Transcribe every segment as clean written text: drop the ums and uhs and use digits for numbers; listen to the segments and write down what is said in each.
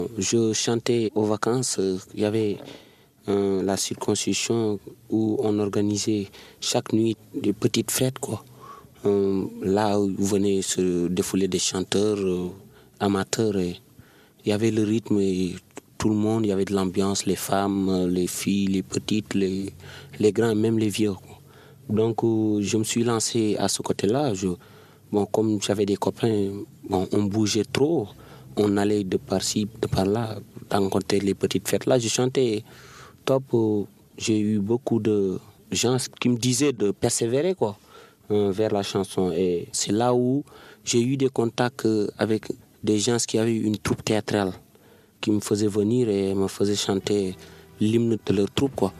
Je chantais aux vacances, il y avait la circoncision où on organisait chaque nuit des petites fêtes, quoi. Là où venaient se défouler des chanteurs amateurs. Et il y avait le rythme et tout le monde, il y avait de l'ambiance, les femmes, les filles, les petites, les grands, même les vieux, quoi. Donc je me suis lancé à ce côté-là. Comme j'avais des copains, on bougeait trop. On allait de par-ci, de par-là, rencontrer les petites fêtes. Là, je chantais top. J'ai eu beaucoup de gens qui me disaient de persévérer, quoi, vers la chanson. Et c'est là où j'ai eu des contacts avec des gens qui avaient une troupe théâtrale qui me faisaient venir et me faisaient chanter l'hymne de leur troupe, quoi.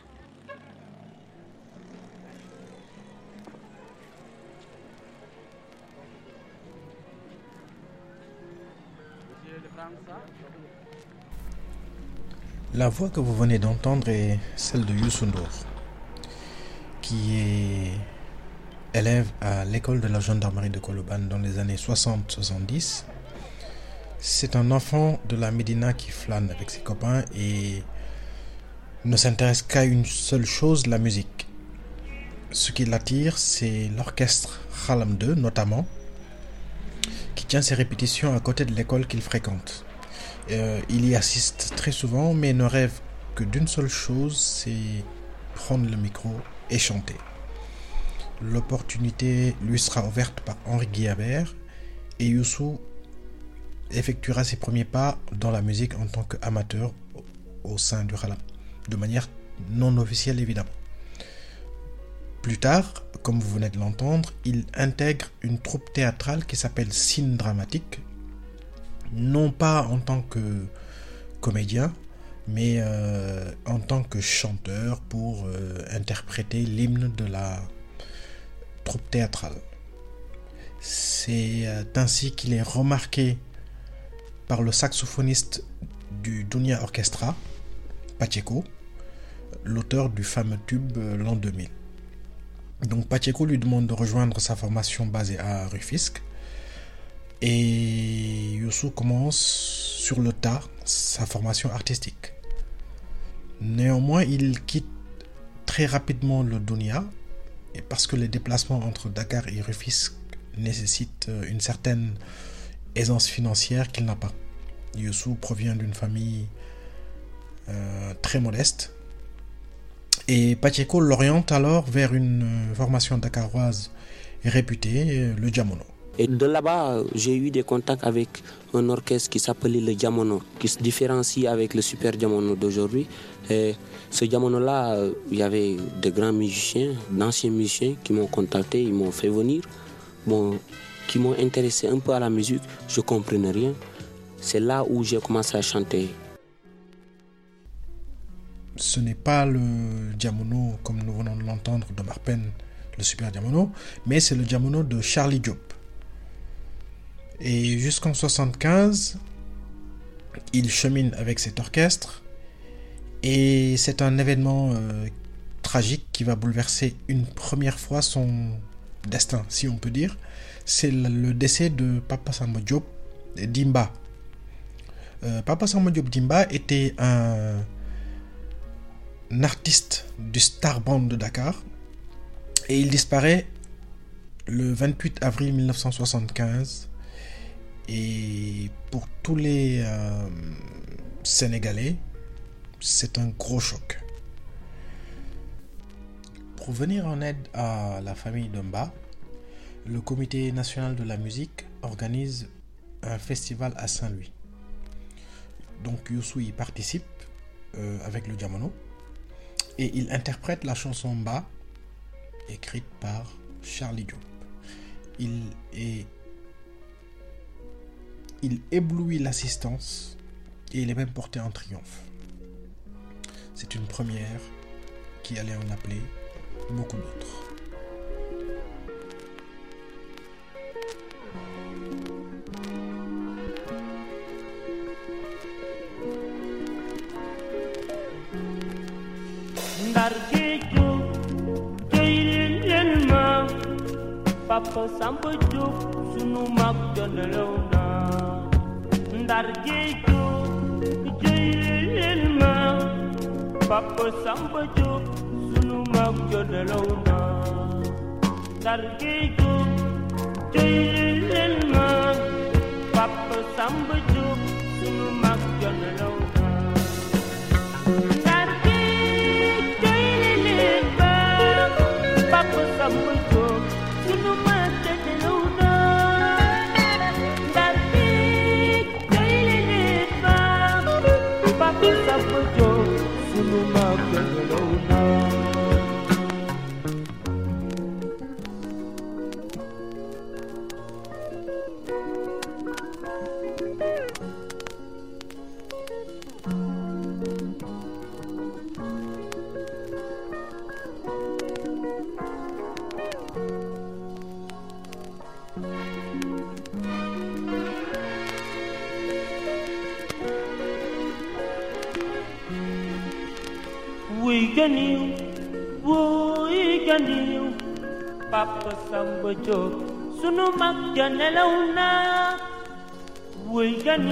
La voix que vous venez d'entendre est celle de Youssou N'Dour, qui est élève à l'école de la gendarmerie de Colobane dans les années 60-70. C'est un enfant de la Médina qui flâne avec ses copains et ne s'intéresse qu'à une seule chose, la musique. Ce qui l'attire, c'est l'orchestre Khalam 2 notamment, qui tient ses répétitions à côté de l'école qu'il fréquente. Il y assiste très souvent, mais ne rêve que d'une seule chose, c'est prendre le micro et chanter. L'opportunité lui sera offerte par Henri Guillabert et Youssou effectuera ses premiers pas dans la musique en tant qu'amateur au sein du Khalam, de manière non officielle évidemment. Plus tard, comme vous venez de l'entendre, il intègre une troupe théâtrale qui s'appelle Cine Dramatique, non pas en tant que comédien, mais en tant que chanteur pour interpréter l'hymne de la troupe théâtrale. C'est ainsi qu'il est remarqué par le saxophoniste du Dunia Orchestra, Pacheco, l'auteur du fameux tube l'an 2000. Donc Pacheco lui demande de rejoindre sa formation basée à Rufisque et Youssou commence sur le tas sa formation artistique. Néanmoins, il quitte très rapidement le Dunia et parce que les déplacements entre Dakar et Rufisque nécessitent une certaine aisance financière qu'il n'a pas. Youssou provient d'une famille très modeste et Pacheco l'oriente alors vers une formation dakaroise réputée, le Diamono. Et de là-bas, j'ai eu des contacts avec un orchestre qui s'appelait le Diamono, qui se différencie avec le Super Diamono d'aujourd'hui. Et ce Diamono-là, il y avait de grands musiciens, d'anciens musiciens qui m'ont contacté, ils m'ont fait venir, qui m'ont intéressé un peu à la musique. Je ne comprenais rien. C'est là où j'ai commencé à chanter. Ce n'est pas le Diamono, comme nous venons de l'entendre, de Marpen, le Super Diamono, mais c'est le Diamono de Charlie Diop. Et jusqu'en 1975, il chemine avec cet orchestre et c'est un événement tragique qui va bouleverser une première fois son destin, si on peut dire. C'est le décès de Papa Samba Diop Dimba. Papa Samba Diop Dimba était un artiste du Star Band de Dakar et il disparaît le 28 avril 1975. Et pour tous les Sénégalais, c'est un gros choc. Pour venir en aide à la famille Demba, le Comité national de la musique organise un festival à Saint-Louis. Donc Youssou y participe avec le Diamono et il interprète la chanson Mba, écrite par Charlie Diop. Il éblouit l'assistance et il est même porté en triomphe. C'est une première qui allait en appeler beaucoup d'autres. Papa Samba Diop sunu mag jonalew na Ndar Géej Papa Samba Diop sunu mag ja nelaw na Ndar géej gu tey leen ma Papa Samba Diop sunu mag ja nelaw na Ndar géej tey leen ma Papa Samba Diop sunu mag ja nelaw na Ndar géej tey leen ma Papa Samba Diop sunu mag ja nelaw na Papa Samba Diop sunu mag ja nelaw na wuy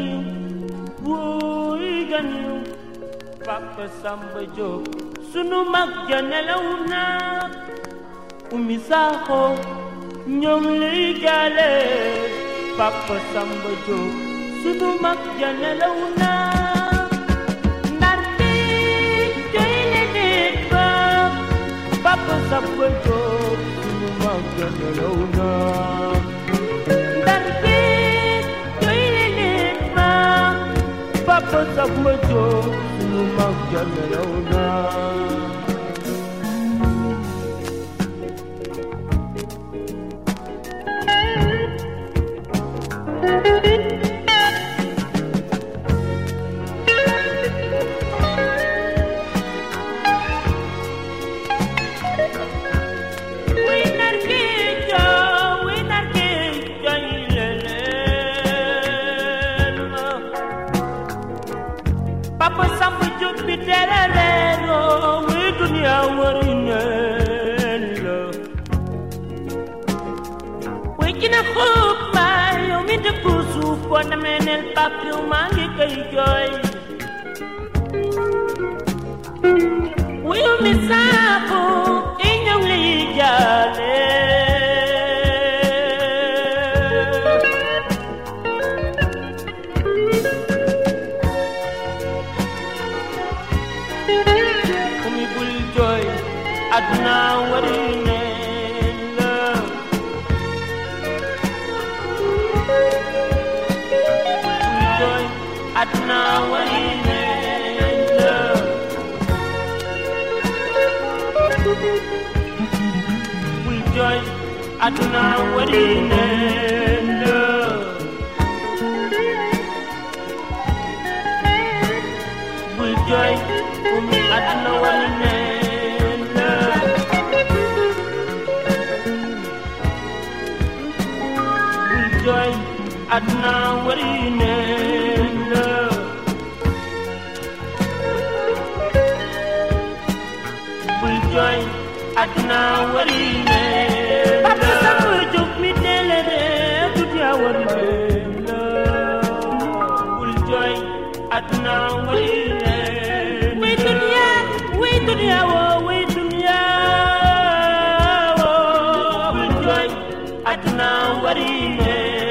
ganiw Papa Samba Diop sunu mag ja nelaw na Umi Sakho ñoom lay jaale Papa Samba Diop sunu mag ja nelaw na Ndar bi joy leen ba Papa Samba Diop sunu mag ja nelaw na Ndar bi joy leen ba Papa Samba Diop sunu mag ja nelaw na Papa Samba Diop bi tererero wi dunia warinelo wi kina khub ma yo mi de kusu ko na menel papi ma ngi kay joy wi mi sapo inyong li jale adna warine la joy adna warine la joy adna warine la joy adna warine joy adna warine la bul joy adna warine Papa Samba Diop mi delere dunya warine la bul joy adna warine we dunya wo bul joy adna warine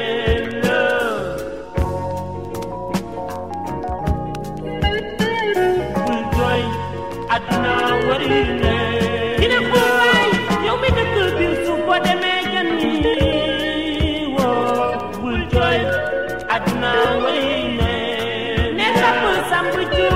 adna warine kina boy yow mi de bi su ko demé jani wo bul joy adna warine ne Papa Samba Diop